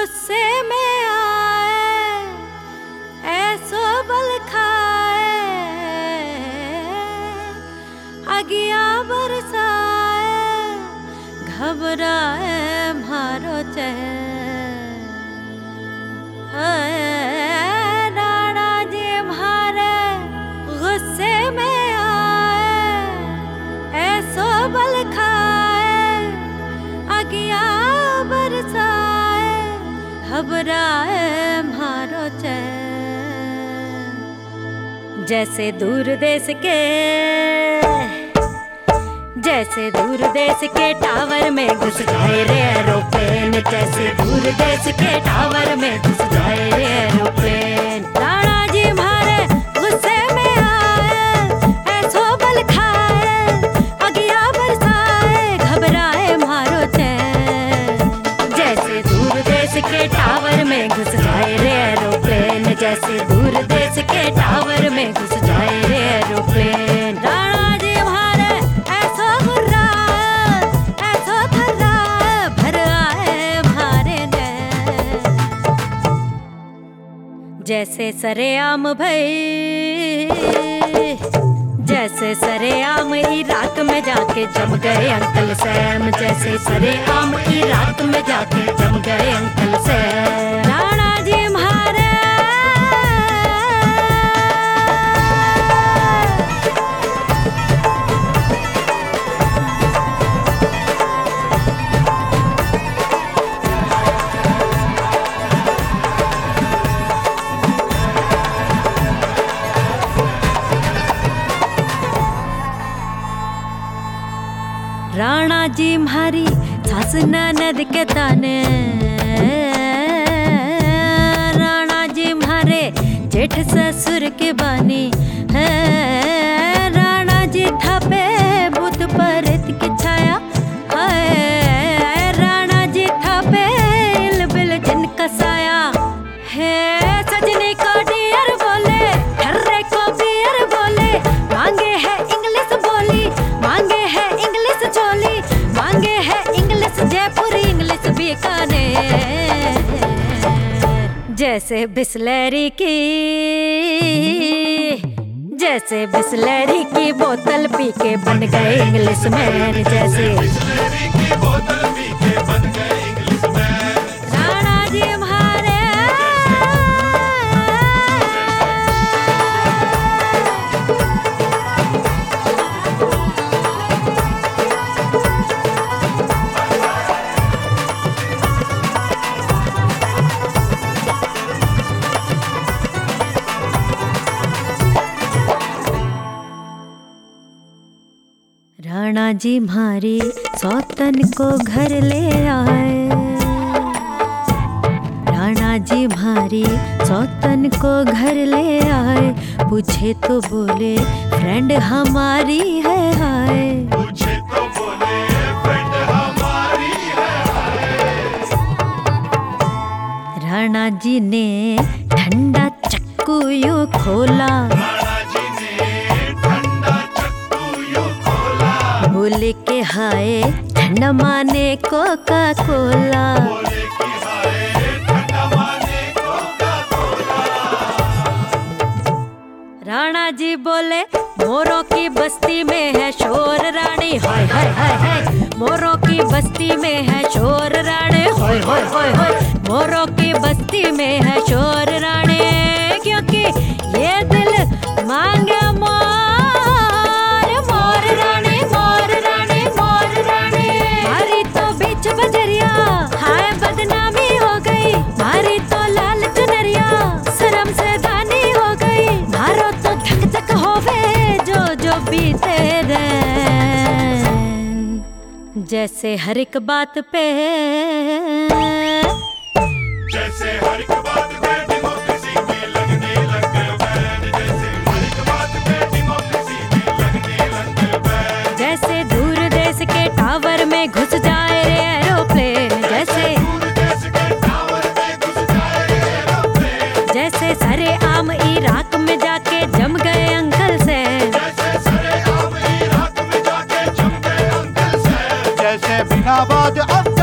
गुस्से में आए ऐसो बल खाए, अगिया बरसाए घबराए मारो राणा जी मारे गुस्से में आए ऐसो बल खाए, अगिया बरसाए घबराए मारो जैसे दूर देश के टावर में घुस जाए रे एरोप्लेन, जैसे दूर देश के टावर में घुस जाए रे एरोप्लेन। राणा जी मारे गुस्से में आए ऐसो बल खाए, अगिया बरसाए घबराए मारो चैन। जैसे दूर देश के टावर में घुस जाए रे एरोप्लेन, जैसे दूर देश के टावर में घुस जाए रे एरोप्लेन। राणा जी मारे ऐसो गुर्रा ऐसो थर्रा भर आए मारे ने, जैसे सरेआम भई, जैसे सरेआम इराक में जाके जम गए अंकल सैम, जैसे सरेआम इराक में जाके जम गए अंकल सैम। राणा जी मारे राणा जी म्हारी सास ननद के ताने, राणा जी म्हारे जेठ ससुर के बानी है। राणा जी थापे बुत परत की छाया है, राणा जी थापे इल बिल जिन कसाया है। सजनी को डियर बोले ठर्रे को बियर बोले, मांगे है इंग्लिश बोली मांगे है इंग्लिश चोली, मांगे है इंग्लिश जयपुरी इंग्लिश बीकानेर। जैसे बिसलेरी की, जैसे बिसलेरी की बोतल पी के बन गए इंग्लिश मैन, जैसे बिसलेरी की बोतल पी के बन गए इंग्लिश मैन। राणा जी मारे राणा जी मारी सौतन को घर ले आए, राणा जी मारी सौतन को घर ले आए। पूछे तो बोले फ्रेंड हमारी है हाय, पूछे तो बोले फ्रेंड हमारी है हाय। राणा जी ने ठंडा चक्कू यूं खोला, बोले के हाय ठंडा माने कोका कोला। राणा जी बोले मोरों की बस्ती में है शोर रानी, हाय हाय हाय हाय। मोरों की बस्ती में है शोर रानी, हाय हाय हाय हाय। मोरों की बस्ती में है शोर रानी, क्योंकि ये दिल मांगे मोर मोर रानी, मोर रानी मोर रानी। मारी तो बीच बजरिया हाय बदनामी हो गई, मारी तो लाल चुनरिया शर्म से दानी हो गई। मारो तो धक धक होवे जो जो बीते रैन, जैसे हर एक बात पे, जैसे हर एक बात पे डेमोक्रेसी में लगने लग गए बैन, जैसे हर एक बात पे डेमोक्रेसी में लगने लग गए बैन। जैसे दूर देश के टावर में घुस जाए रे एरोप्लेन, जैसे दूर देश के टावर में घुस जाए रे एरोप्लेन। जैसे सरेआम इराक में जाके जम गए अंकल सैम, जैसे सरेआम इराक में जाके जम गए अंकल सैम। जैसे बिना बाद